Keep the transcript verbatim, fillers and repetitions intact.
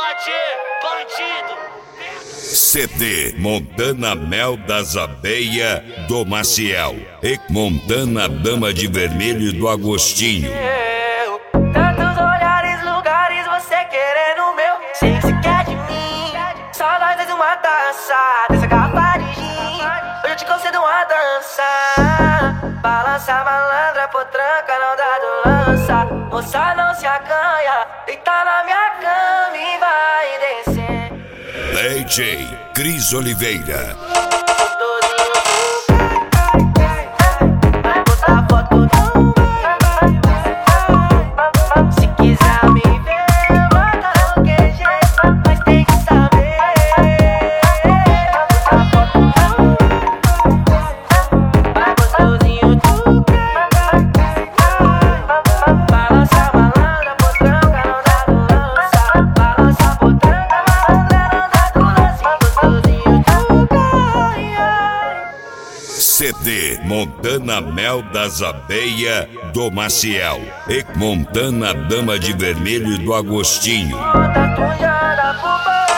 Tchê, bandido. C D Montana Mel das Abelha do Maciel e Montana Dama de Vermelho do Agostinho. Eu, tantos olhares, lugares, você querendo o meu. Sei que você quer de mim, só nós dois uma dança. Dessa garrafa de gin, hoje eu te concedo uma dança. Balança malandra, potranca, não dá do lança. Moça não se acanha, deita na minha cama e vai descer. D J Cris Oliveira. Vai botar foto não. Se quiser me ver, manda no Q G, mas tem que saber. Vai botar foto não. Vai gostosinho tu quer. Balança malandra, potranca, não dá do lança. Balança potranca, malandra, não dá do lança. Gostosinho tu quer. C D Montana Mel das Abelha do Maciel e Montana Dama de Vermelho do Agostinho. Tá tujando a pupa.